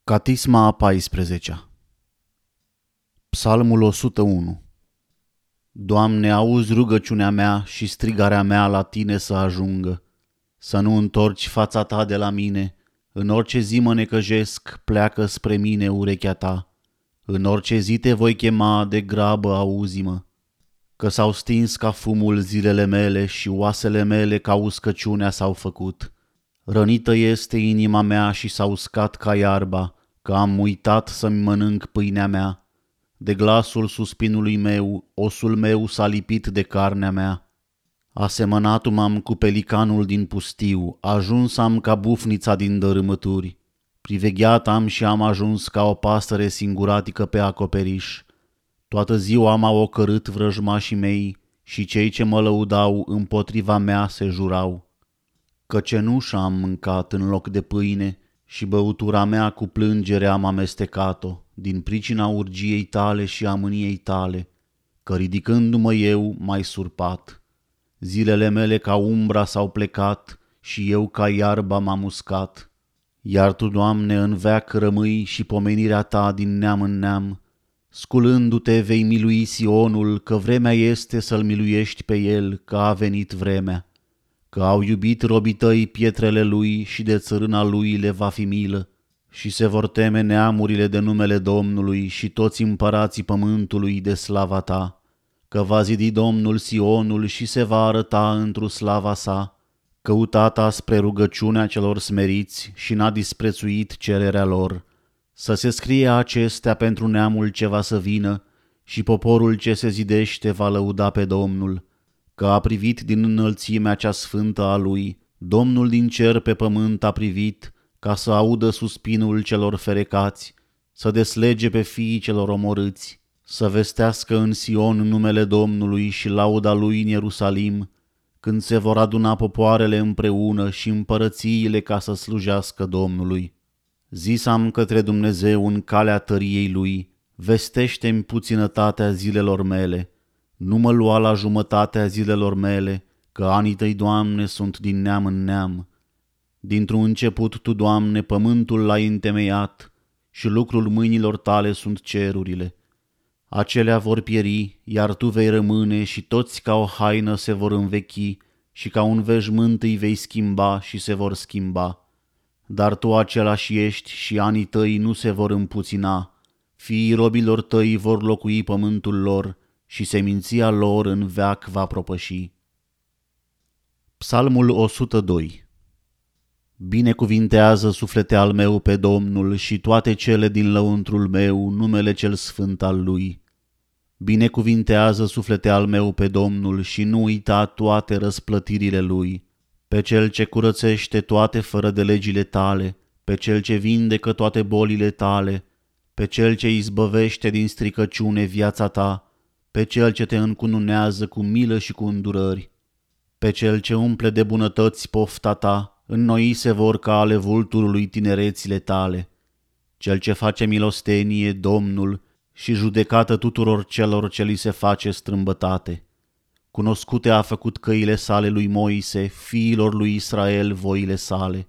Catisma a 14-a. Psalmul 101. Doamne, auzi rugăciunea mea și strigarea mea la Tine să ajungă. Să nu întorci fața Ta de la mine. În orice zi mă necăjesc, pleacă spre mine urechea Ta. În orice zi Te voi chema, de grabă auzi-mă. Că s-au stins ca fumul zilele mele și oasele mele ca uscăciunea s-au făcut. Rănită este inima mea și s-a uscat ca iarba, că am uitat să-mi mănânc pâinea mea. De glasul suspinului meu, osul meu s-a lipit de carnea mea. Asemănat m-am cu pelicanul din pustiu, ajuns am ca bufnița din dărâmături. Privegheat am și am ajuns ca o pasăre singuratică pe acoperiș. Toată ziua m-au ocărât vrăjmașii mei și cei ce mă lăudau împotriva mea se jurau. Că cenușă am mâncat în loc de pâine și băutura mea cu plângere am amestecat-o, din pricina urgiei Tale și a mâniei Tale, că ridicându-mă eu m-ai surpat. Zilele mele ca umbra s-au plecat și eu ca iarba m-am uscat. Iar Tu, Doamne, în veac rămâi și pomenirea Ta din neam în neam. Sculându-Te vei milui Sionul, că vremea este să-l miluiești pe el, că a venit vremea. Că au iubit robii Tăi pietrele lui și de țărâna lui le va fi milă. Și se vor teme neamurile de numele Domnului și toți împărații pământului de slava Ta. Că va zidi Domnul Sionul și se va arăta întru slava sa. Căutata spre rugăciunea celor smeriți și n-a disprețuit cererea lor. Să se scrie acestea pentru neamul ce va să vină și poporul ce se zidește va lăuda pe Domnul. Că a privit din înălțimea cea sfântă a Lui, Domnul din cer pe pământ a privit, ca să audă suspinul celor ferecați, să deslege pe fiii celor omorâți, să vestească în Sion numele Domnului și lauda Lui în Ierusalim, când se vor aduna popoarele împreună și împărățiile ca să slujească Domnului. Zis-am către Dumnezeu în calea tăriei Lui, vestește-mi puținătatea zilelor mele. Nu mă lua la jumătatea zilelor mele, că anii Tăi, Doamne, sunt din neam în neam. Dintr-un început Tu, Doamne, pământul l-ai întemeiat și lucrul mâinilor Tale sunt cerurile. Acelea vor pieri, iar Tu vei rămâne și toți ca o haină se vor învechi și ca un veșmânt îi vei schimba și se vor schimba. Dar Tu același ești și anii Tăi nu se vor împuțina. Fiii robilor Tăi vor locui pământul lor și seminția lor în veac va propăși. Psalmul 102. Binecuvintează, suflete al meu, pe Domnul și toate cele din lăuntrul meu, numele cel sfânt al Lui. Binecuvintează, suflete al meu, pe Domnul și nu uita toate răsplătirile Lui. Pe Cel ce curățește toate fără de legile Tale, pe Cel ce vindecă toate bolile Tale, pe Cel ce izbăvește din stricăciune viața Ta, pe Cel ce te încununează cu milă și cu îndurări, pe Cel ce umple de bunătăți pofta Ta, înnoi se vor ca ale vulturului tinerețile Tale, Cel ce face milostenie, Domnul, și judecată tuturor celor ce li se face strâmbătate. Cunoscute a făcut căile sale lui Moise, fiilor lui Israel voile sale.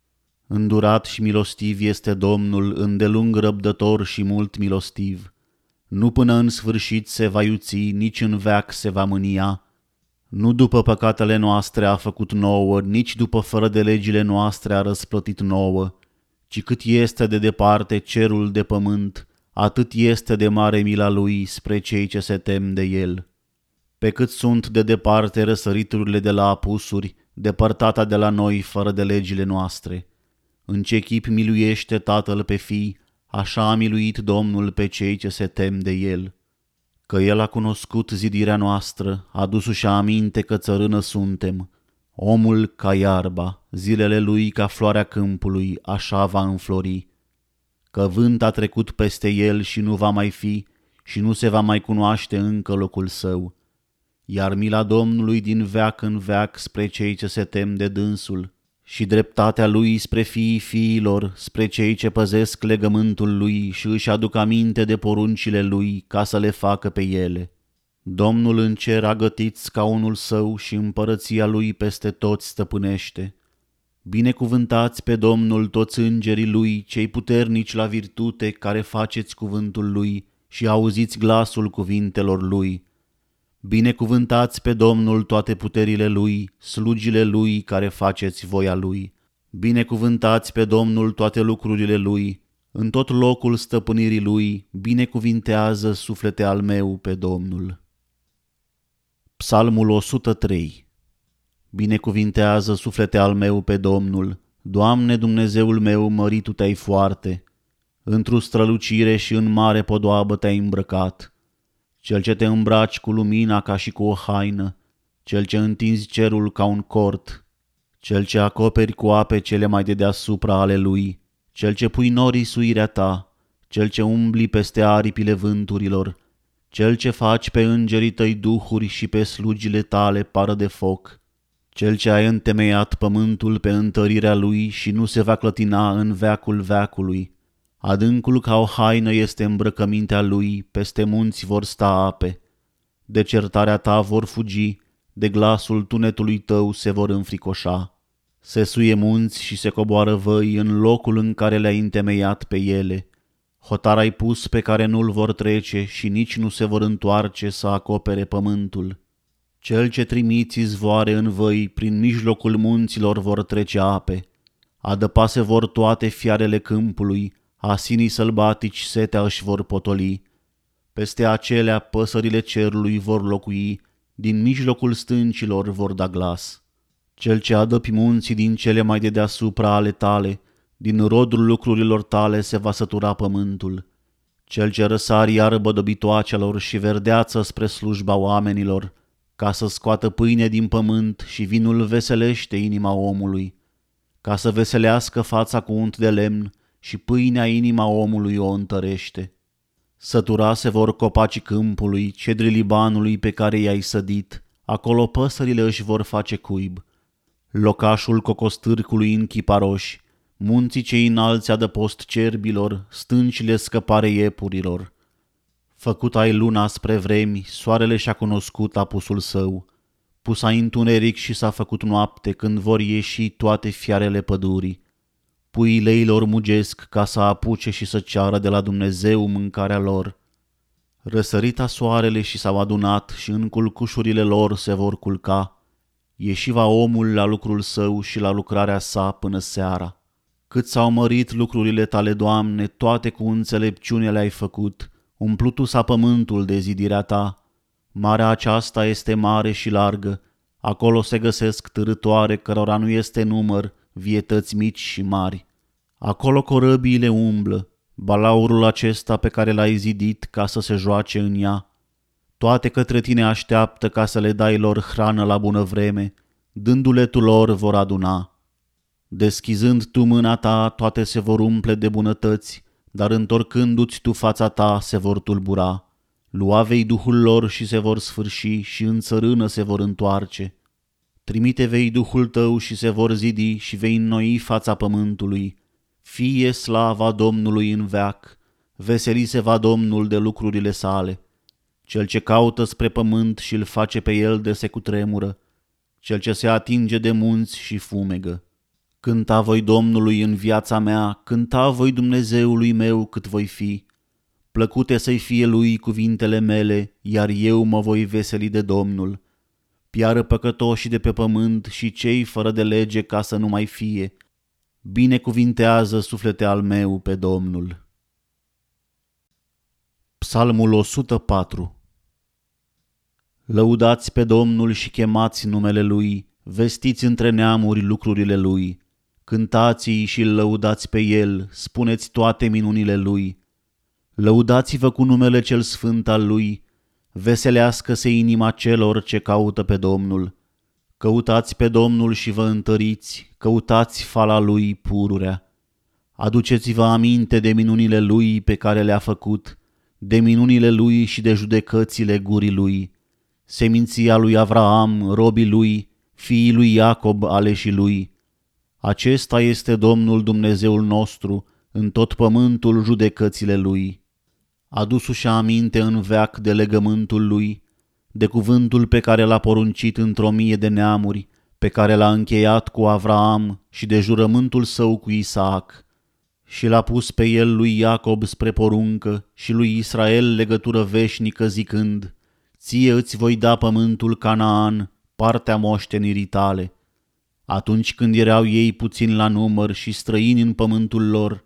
Îndurat și milostiv este Domnul, îndelung răbdător și mult milostiv. Nu până în sfârșit se va iuți, nici în veac se va mânia. Nu după păcatele noastre a făcut nouă, nici după fără de legile noastre a răsplătit nouă, ci cât este de departe cerul de pământ, atât este de mare mila Lui spre cei ce se tem de El. Pe cât sunt de departe răsăriturile de la apusuri, depărtata de la noi fără de legile noastre. În ce chip miluiește Tatăl pe fii, așa a miluit Domnul pe cei ce se tem de El. Că El a cunoscut zidirea noastră, adus-și aminte că țărână suntem. Omul ca iarba, zilele lui ca floarea câmpului, așa va înflori. Că vânt a trecut peste el și nu va mai fi și nu se va mai cunoaște încă locul său. Iar mila Domnului din veac în veac spre cei ce se tem de dânsul și dreptatea Lui spre fiii fiilor, spre cei ce păzesc legământul Lui și își aduc aminte de poruncile Lui ca să le facă pe ele. Domnul în cer a gătit scaunul Său și împărăția Lui peste toți stăpânește. Binecuvântați pe Domnul toți îngerii Lui, cei puternici la virtute, care faceți cuvântul Lui și auziți glasul cuvintelor Lui. Binecuvântați pe Domnul toate puterile Lui, slugile Lui care faceți voia Lui. Binecuvântați pe Domnul toate lucrurile Lui, în tot locul stăpânirii Lui, binecuvintează suflete al meu pe Domnul. Psalmul 103. Binecuvintează suflete al meu pe Domnul, Doamne Dumnezeul meu, mărit Tu te-ai foarte, într-o strălucire și în mare podoabă te-ai îmbrăcat. Cel ce te îmbraci cu lumina ca și cu o haină, cel ce întinzi cerul ca un cort, cel ce acoperi cu ape cele mai de deasupra ale Lui, cel ce pui norii suirea Ta, cel ce umbli peste aripile vânturilor, cel ce faci pe îngerii Tăi duhuri și pe slugile Tale pară de foc, cel ce ai întemeiat pământul pe întărirea Lui și nu se va clătina în veacul veacului. Adâncul ca o haină este îmbrăcămintea Lui, peste munți vor sta ape. De certarea Ta vor fugi, de glasul tunetului Tău se vor înfricoșa. Se suie munți și se coboară văi în locul în care le-ai întemeiat pe ele. Hotar ai pus pe care nu-l vor trece și nici nu se vor întoarce să acopere pământul. Cel ce trimiți izvoare în văi, prin mijlocul munților vor trece ape. Adăpase vor toate fiarele câmpului, asinii sălbatici setea își vor potoli. Peste acelea păsările cerului vor locui, din mijlocul stâncilor vor da glas. Cel ce adăpi munții din cele mai de deasupra ale Tale, din rodul lucrurilor Tale se va sătura pământul. Cel ce răsari iarbă dobitoacelor și verdeață spre slujba oamenilor, ca să scoată pâine din pământ și vinul veselește inima omului, ca să veselească fața cu unt de lemn și pâinea inima omului o întărește. Sătura se vor copacii câmpului, cedrii Libanului pe care i-ai sădit, acolo păsările își vor face cuib. Locașul cocostârcului în chiparoși, munții cei înalți adăpost cerbilor, stâncile scăpare iepurilor. Făcut ai luna spre vremi, soarele și-a cunoscut apusul său. Pus ai întuneric și s-a făcut noapte când vor ieși toate fiarele pădurii. Puiile lor mugesc ca să apuce și să ceară de la Dumnezeu mâncarea lor. Răsărita soarele și s-au adunat și în culcușurile lor se vor culca. Ieși va omul la lucrul său și la lucrarea sa până seara. Cât s-au mărit lucrurile Tale, Doamne, toate cu înțelepciune le-ai făcut, umplutu s-a pământul de zidirea Ta. Marea aceasta este mare și largă, acolo se găsesc târătoare cărora nu este număr, vietăți mici și mari. Acolo corăbiile umblă, balaurul acesta pe care l-ai zidit ca să se joace în ea. Toate către Tine așteaptă ca să le dai lor hrană la bună vreme, dându-le Tu lor vor aduna. Deschizând Tu mâna Ta, toate se vor umple de bunătăți, dar întorcându-ți Tu fața Ta se vor tulbura. Lua vei Duhul lor și se vor sfârși și în țărână se vor întoarce. Trimite vei Duhul Tău și se vor zidi și vei înnoi fața pământului. Fie slava Domnului în veac, veseli se va Domnul de lucrurile sale. Cel ce caută spre pământ și îl face pe el de se cutremură, cel ce se atinge de munți și fumegă. Cânta voi Domnului în viața mea, cânta voi Dumnezeului meu cât voi fi. Plăcute să-i fie Lui cuvintele mele, iar eu mă voi veseli de Domnul. Piară păcătoșii de pe pământ și cei fără de lege ca să nu mai fie. Binecuvintează suflete al meu pe Domnul. Psalmul 104. Lăudați pe Domnul și chemați numele Lui, vestiți între neamuri lucrurile Lui. Cântați-i și îl lăudați pe El, spuneți toate minunile Lui. Lăudați-vă cu numele cel sfânt al Lui, veselească-se inima celor ce caută pe Domnul. Căutați pe Domnul și vă întăriți, căutați fala Lui pururea. Aduceți-vă aminte de minunile Lui pe care le-a făcut, de minunile Lui și de judecățile gurii Lui. Seminția lui Avraam, robii Lui, fiii lui Iacob, aleșii Lui. Acesta este Domnul Dumnezeul nostru, în tot pământul judecățile Lui. Adu-și aminte în veac de legământul Lui, de cuvântul pe care l-a poruncit într-o mie de neamuri, pe care l-a încheiat cu Avraam și de jurământul său cu Isaac. Și l-a pus pe el lui Iacob spre poruncă și lui Israel legătură veșnică zicând: Ție îți voi da pământul Canaan, partea moștenirii tale. Atunci când erau ei puțini la număr și străini în pământul lor,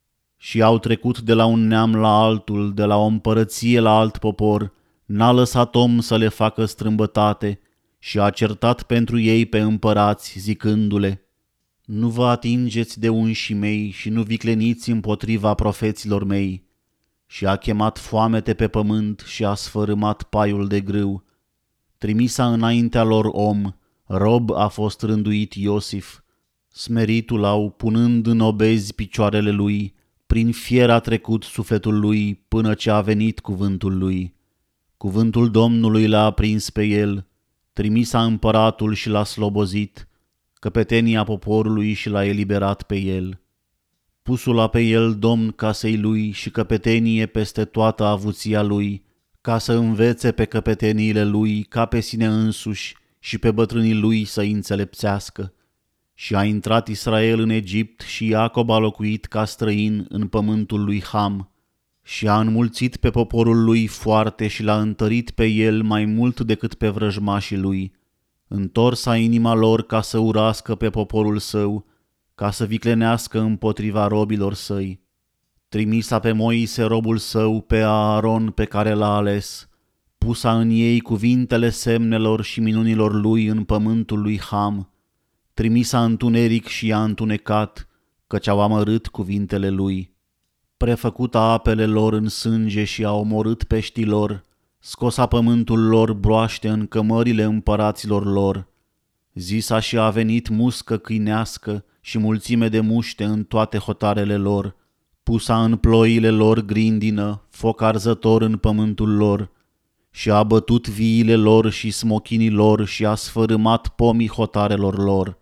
și au trecut de la un neam la altul, de la o împărăție la alt popor, n-a lăsat om să le facă strâmbătate și a certat pentru ei pe împărați, zicându-le: Nu vă atingeți de unșii mei și nu vicleniți împotriva profeților mei. Și a chemat foamete pe pământ și a sfărâmat paiul de grâu. Trimisa înaintea lor om, rob a fost rânduit Iosif. Smeritul au, punând în obezi picioarele lui, prin fier a trecut sufletul lui până ce a venit cuvântul lui. Cuvântul Domnului l-a aprins pe el, trimisa împăratul și l-a slobozit, căpetenia poporului și l-a eliberat pe el. Pusul-a pe el domn casei lui și căpetenie peste toată avuția lui, ca să învețe pe căpeteniile lui ca pe sine însuși și pe bătrânii lui să-i înțelepțească. Și a intrat Israel în Egipt și Iacob a locuit ca străin în pământul lui Ham. Și a înmulțit pe poporul lui foarte și l-a întărit pe el mai mult decât pe vrăjmașii lui. Întorsa inima lor ca să urască pe poporul său, ca să viclenească împotriva robilor săi. Trimisa pe Moise robul său, pe Aaron pe care l-a ales, pusa în ei cuvintele semnelor și minunilor lui în pământul lui Ham. Trimisa întuneric și i-a întunecat, căci au amărât cuvintele lui. Prefăcuta apele lor în sânge și a omorât peștii lor, scosa pământul lor broaște în cămările împăraților lor. Zisa și a venit muscă câinească și mulțime de muște în toate hotarele lor, pusa în ploile lor grindină, foc arzător în pământul lor, și a bătut viile lor și smochinii lor și a sfărâmat pomii hotarelor lor.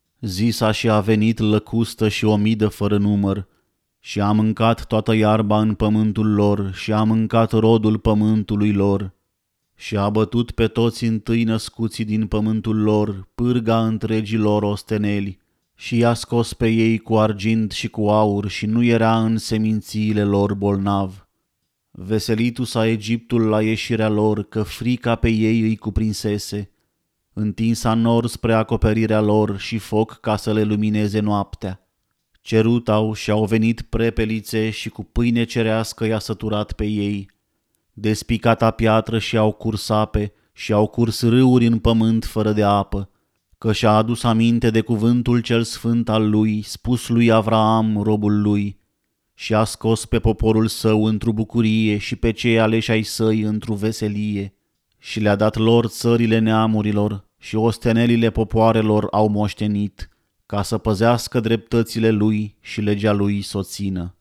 Zisa și a venit lăcustă și omidă fără număr, și a mâncat toată iarba în pământul lor și a mâncat rodul pământului lor. Și a bătut pe toți întâi născuții din pământul lor, pârga întregii lor osteneli, și i-a scos pe ei cu argint și cu aur și nu era în semințiile lor bolnav. Veselitu s-a Egiptul la ieșirea lor, că frica pe ei îi cuprinsese. Întinsa nor spre acoperirea lor și foc ca să le lumineze noaptea. Cerut au și au venit prepelițe și cu pâine cerească i-a săturat pe ei. Despicata piatră și au curs ape și au curs râuri în pământ fără de apă, că și-a adus aminte de cuvântul cel sfânt al lui, spus lui Avraam, robul lui, și a scos pe poporul său într-o bucurie și pe cei aleși ai săi într-o veselie, și le-a dat lor țările neamurilor și ostenelile popoarelor au moștenit, ca să păzească dreptățile lui și legea lui s-o țină.